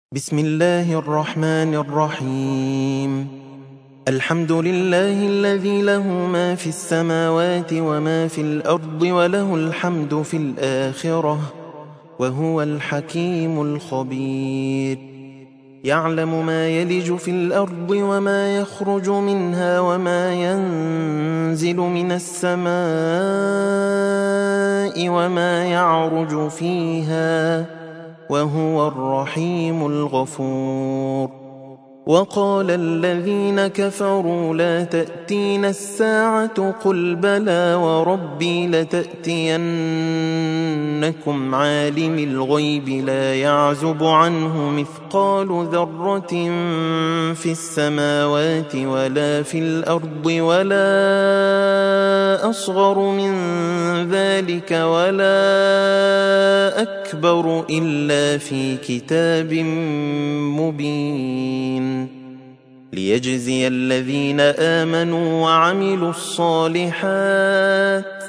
بسم الله الرحمن الرحيم. الحمد لله الذي له ما في السماوات وما في الأرض وله الحمد في الآخرة وهو الحكيم الخبير. يعلم ما يلج في الأرض وما يخرج منها وما ينزل من السماء وما يعرج فيها وهو الرحيم الغفور. وقال الذين كفروا لا تأتينا الساعة قل بلى وربي لتأتينكم عالم الغيب لا يعزب عنه مثقال ذرة في السماوات ولا في الأرض ولا أصغر من ذلك ولا أكبر إلا في كتاب مبين ليجزي الذين آمنوا وعملوا الصالحات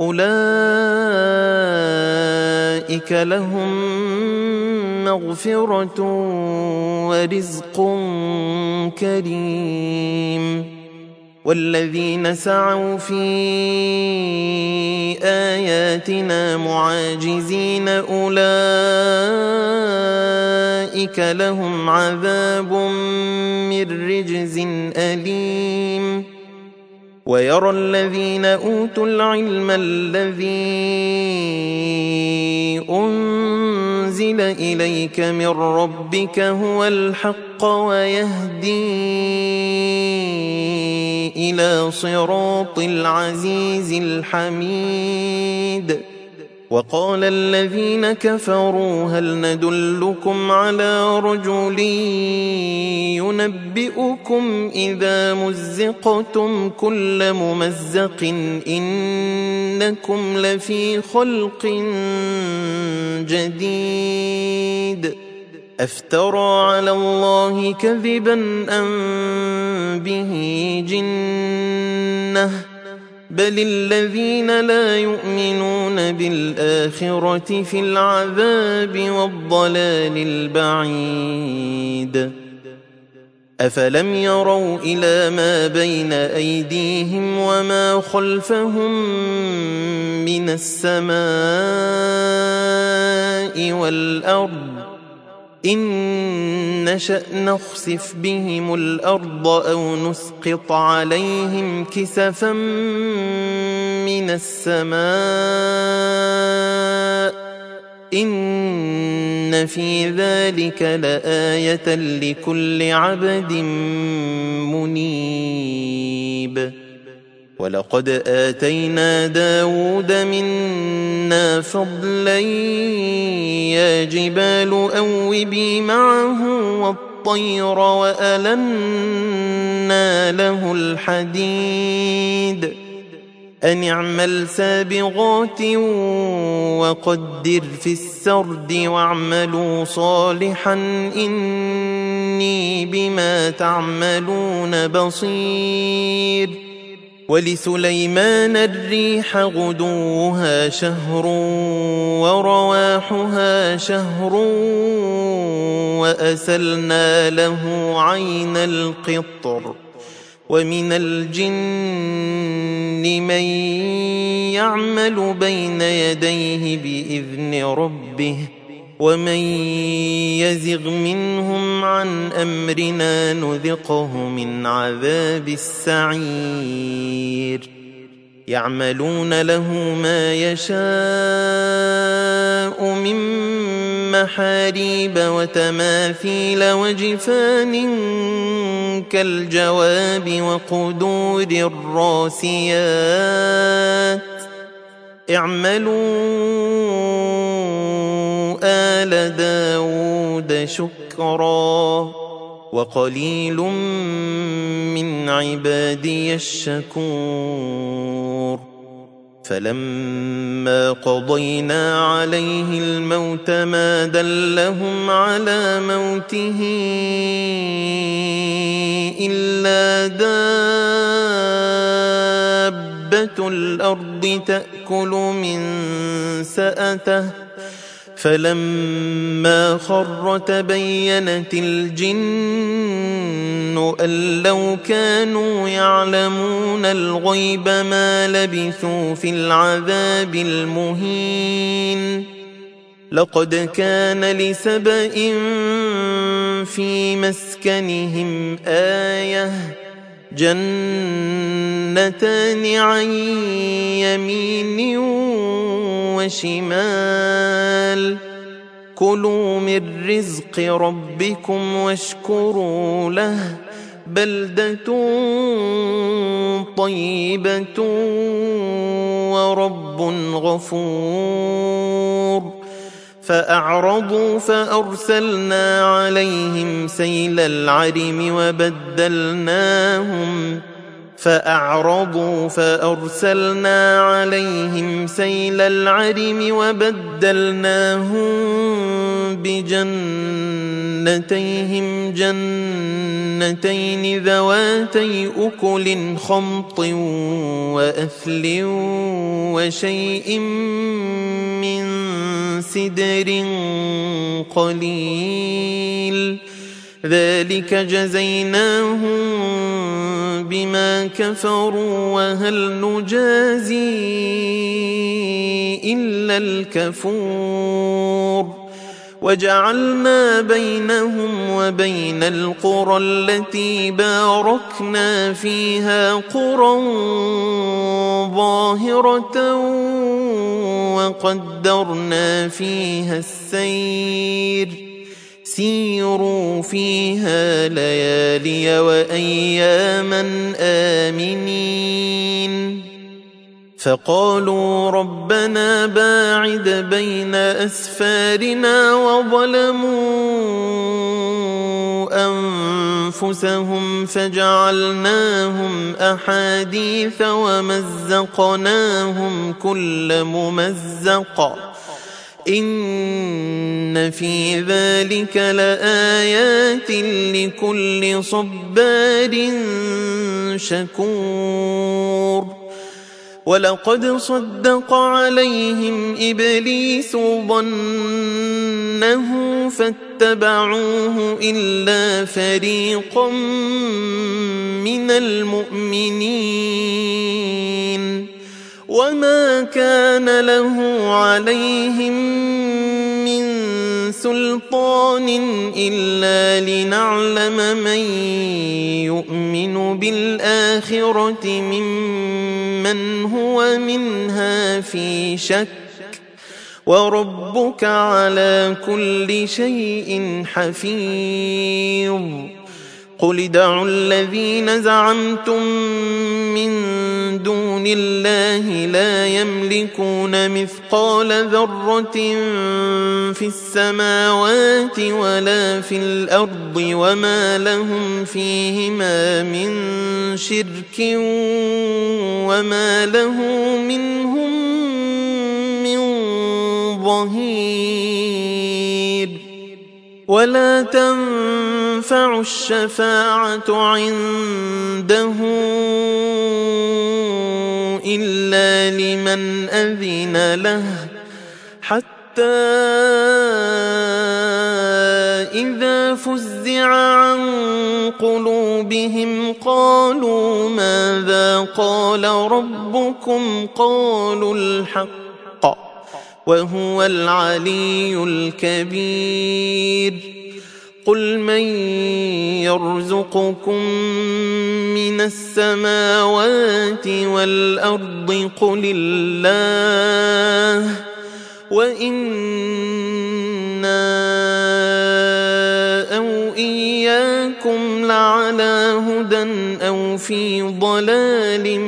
أولئك لهم مغفرة ورزق كريم. والذين سعوا في آياتنا معاجزين أولئك لهم عذاب من رجز أليم. ويرى الذين أوتوا العلم الذي أنزل إليك من ربك هو الحق ويهدي إلى صراط العزيز الحميد. وقال الذين كفروا هل ندلكم على رجل ينبئكم إذا مزقتم كل ممزق إنكم لفي خلق جديد أفترى على الله كذبا أم به جنة بل الذين لا يؤمنون بالآخرة في العذاب والضلال البعيد. أفلم يروا إلى ما بين أيديهم وما خلفهم من السماء والأرض إن نشأ نخسف بهم الأرض أو نسقط عليهم كسفا من السماء إن في ذلك لآية لكل عبد منيب. ولقد آتينا داود منا فضلا يا جبال أوبي معه والطير وألنا له الحديد أن اعمل سابغات وقدر في السرد واعملوا صالحا إني بما تعملون بصير. ولسليمان الريح غدوها شهر ورواحها شهر وأسلنا له عين القطر. ومن الجن من يعمل بين يديه بإذن ربه ومن يزغ منهم عن أمرنا نذقه من عذاب السعير. يعملون له ما يشاء من محاريب وتماثيل وجفان كالجواب وقدور الراسيات اعملوا آل داود شكرا وقليل من عبادي الشكور. فلما قضينا عليه الموت ما دلهم على موته إلا دابة الأرض تأكل من سأته فلما خر تبينت الجن أن لو كانوا يعلمون الغيب ما لبثوا في العذاب المهين. لقد كان لسبإ في مسكنهم آية جنتان عن يمين وشمال كلوا من رزق ربكم واشكروا له بلدة طيبة ورب غفور. فأعرضوا فأرسلنا عليهم سيل العرم وبدلناهم بجنتيهم جنتين ذواتي أكل خمط وأثل وشيء من سدر قليل ذلك جزيناهم بما كفروا وهل نجازي إلا الكفور. وجعلنا بينهم وبين القرى التي باركنا فيها قرى ظاهرة وقدرنا فيها السير سيروا فيها ليالي وأياما آمنين. فقالوا ربنا باعد بين أسفارنا وظلموا أنفسهم فجعلناهم أحاديث ومزقناهم كل ممزق إن في ذلك لآيات لكل صبار شكور. ولقد صدق عليهم إبليس ظنه فاتبعوه إلا فريقا من المؤمنين وما كان له عليهم من سلطان إلا لنعلم من يؤمن بالآخرة ممن هو منها في شك وربك على كل شيء حفيظ. قل ادعوا الذين زعمتم من دون الله لا يملكون مثقال ذرة في السماوات ولا في الأرض وما لهم فيهما من شرك وما له منهم من ظهير. ولا تنفع الشفاعة عنده إلا لمن أذن له حتى إذا فزع عن قلوبهم قالوا ماذا قال ربكم قالوا الحق وهو العلي الكبير. قل من يرزقكم من السماوات والأرض قل الله وإنا أو إياكم لعلى هدى أو في ضلال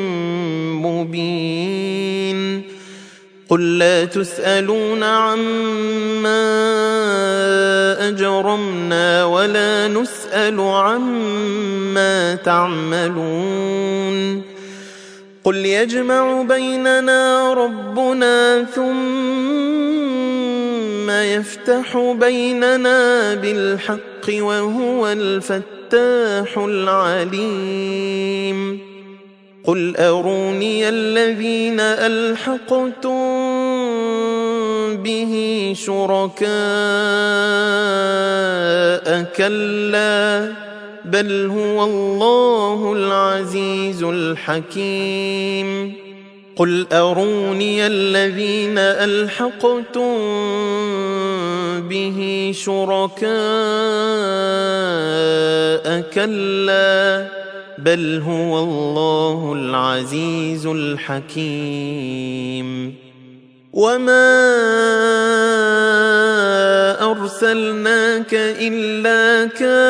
مبين. قل لا تسألون عما أجرمنا ولا نسأل عما تعملون. قل يجمع بيننا ربنا ثم يفتح بيننا بالحق وهو الفتاح العليم. قل أروني الذين ألحقتم به شركاء كلا بل هو الله العزيز الحكيم قل أروني الذين ألحقتم به شركاء كلا بل هو الله العزيز الحكيم وما أرسلناك إلا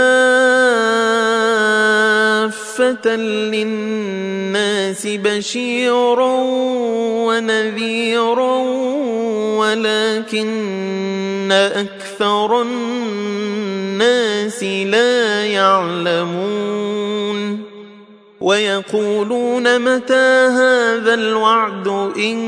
كافة للناس بشيرا ونذيرا ولكن أكثر الناس لا يعلمون ويقولون متى هذا الوعد إن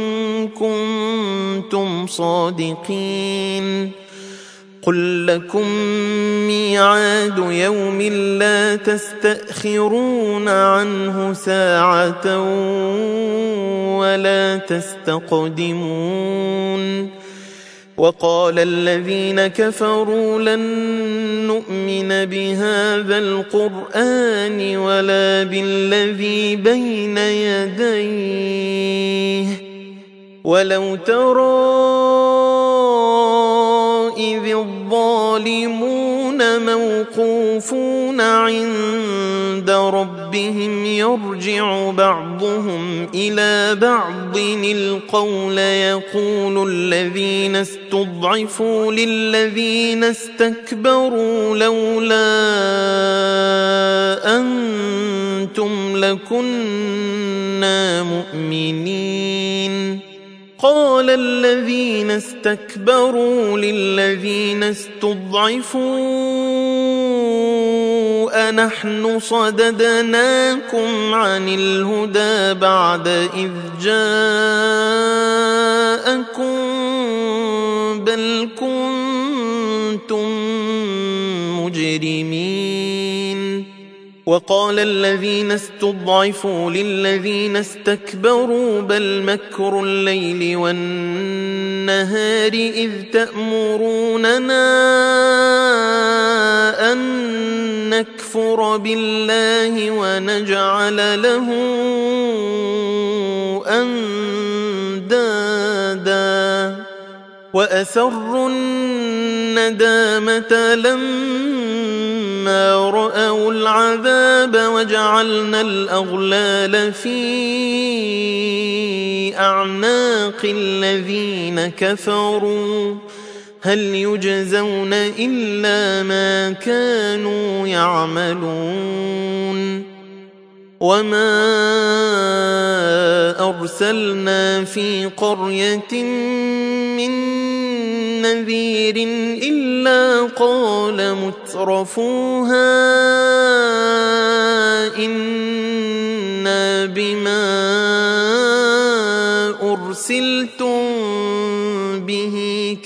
كنتم صادقين قل لكم ميعاد يوم لا تستأخرون عنه ساعة ولا تستقدمون وقال الذين كفروا لن نؤمن بهذا القرآن ولا بالذي بين يديه ولو ترى إذ الظالمون موقوفون عند ربهم يرجع بعضهم إلى بعض القول يقول الذين استضعفوا للذين استكبروا لولا أنتم لكنا مؤمنين قال الذين استكبروا للذين استضعفوا أنحن صددناكم عن الهدى بعد إذ جاءكم بل كنتم مجرمين وقال الذين استضعفوا للذين استكبروا بل مكر الليل والنهار إذ تأمروننا أن نكفر بالله ونجعل له أندادا وأسروا الندامة لما رأوا العذاب وجعلنا الأغلال في أعناق الذين كفروا هل يجزون إلا ما كانوا يعملون وما أرسلنا في قرية من نذير إلا قال مترفوها إنا بما أرسلتم به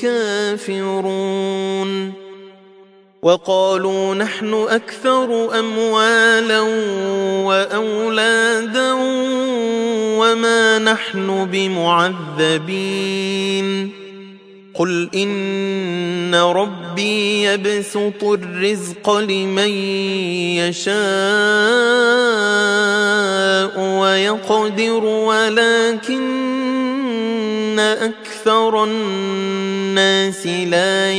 كافرون وقالوا نحن أكثر أموالا وأولادا وما نحن بمعذبين قل إن ربي يبسط الرزق لمن يشاء ويقدر ولكن أكثر الناس لا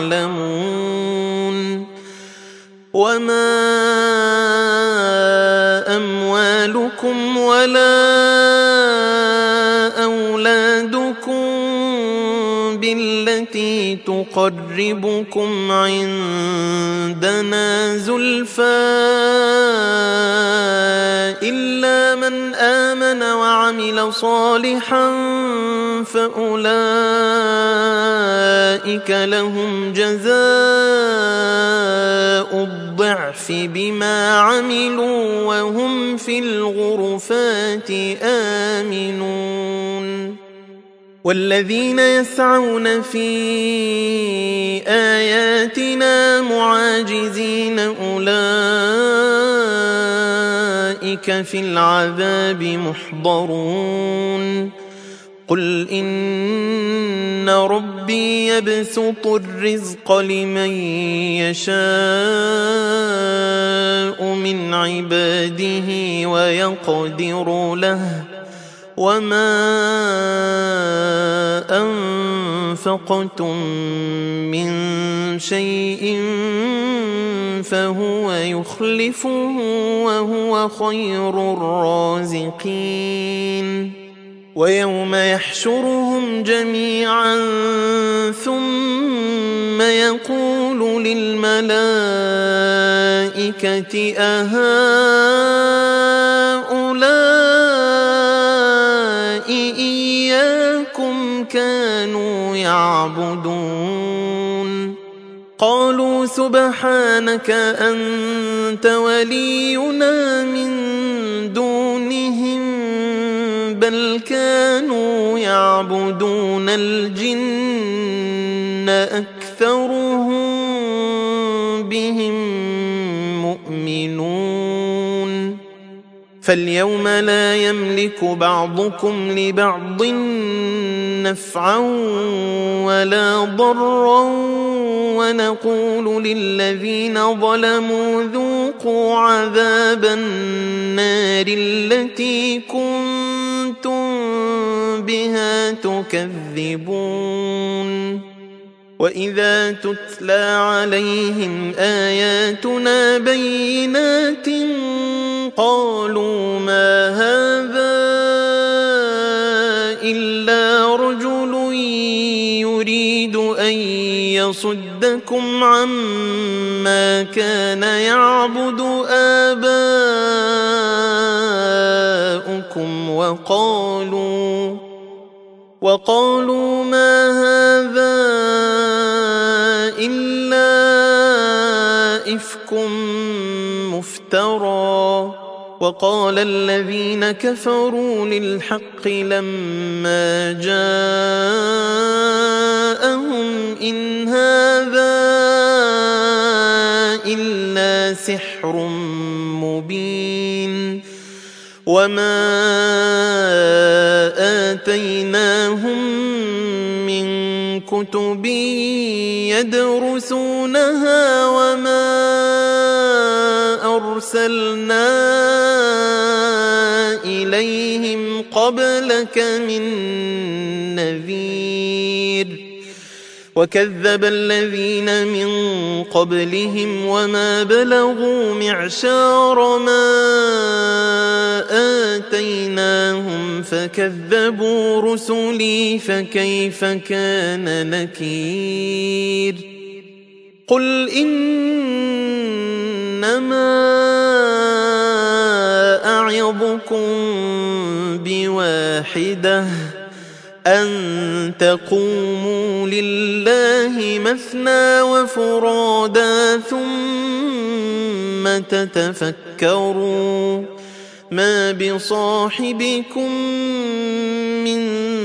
يعلمون وما أموالكم ولا أولادكم بالتي تقربكم عندنا زلفى إلا من آمن وعمل صالحا فأولئك لهم جزاء الضعف بما عملوا وهم في الغرفات آمنون والذين يسعون في آياتنا معاجزين أولئك في العذاب محضرون قل إن إن ربي يبسط الرزق لمن يشاء من عباده ويقدر له وما أنفقتم من شيء فهو يخلفه وهو خير الرازقين ويوم يحشرهم جميعا ثم يقول للملائكة أهؤلاء إياكم كانوا يعبدون قالوا سبحانك أنت ولينا من دونهم بل كانوا يعبدون الجن أكثرهم بهم مؤمنون فاليوم لا يملك بعضكم لبعض نفعا ولا ضرا ونقول للذين ظلموا ذوقوا عذاب النار التي كنتم بها تكذبون وإذا تتلى عليهم آياتنا بينات قالوا ما هذا إلا رجل يريد أن يصدكم عما كان يعبد آباؤكم وقالوا ما هذا إلا إفك مفترى وقال الذين كفروا للحق لما جاءهم إن هذا إلا سحر مبين وما آتيناهم من كتب يدرسونها وما أرسلنا إليهم قبلك من نذير وكذب الذين من قبلهم وما بلغوا معشار ما آتيناهم فكذبوا رسلي فكيف كان نكير قل إنما أعظكم بواحدة أن تقوموا لله مثنى وفرادا ثم تتفكروا ما بصاحبكم من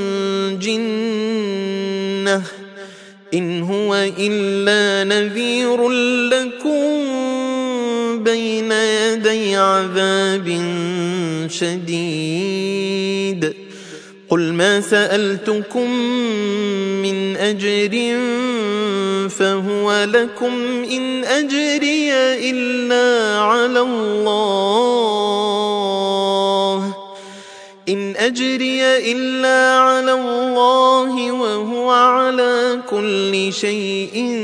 جنة إن هو إلا نذير لكم بين يدي عذاب شديد قل ما سألتكم من أجر فهو لكم إن أجري إلا على الله وهو على كل شيء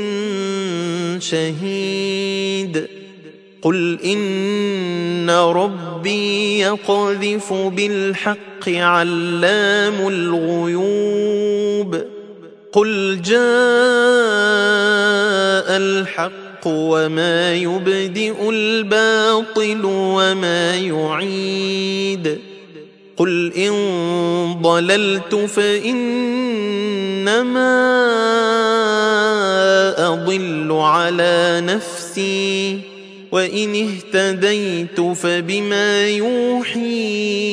شهيد قل إن ربي يقذف بالحق علام الغيوب قل جاء الحق وما يبدئ الباطل وما يعيد قل إن ضللت فإنما أضل على نفسي وإن اهتديت فبما يوحي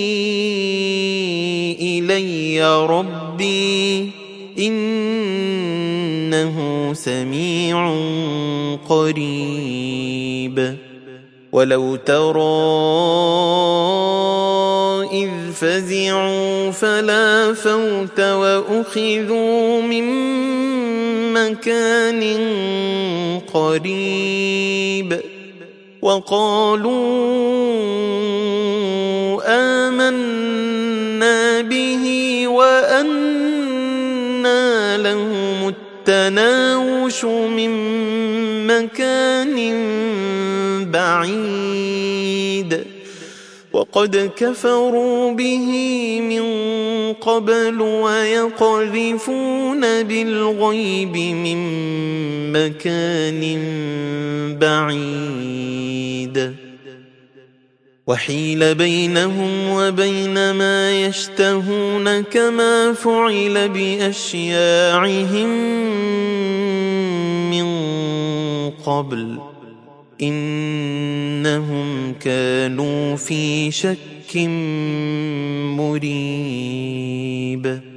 إلي ربي إنه سميع قريب ولو ترى إذ فزعوا فلا فوت وأخذوا من مكان قريب وقالوا آمنا به وأنى لهم التناوش من مكان بعيد وقد كفروا به من قبل ويقذفون بالغيب من مكان بعيد وحيل بينهم وبين ما يشتهون كما فعل بأشياعهم من قبل إنهم كانوا في شك مريب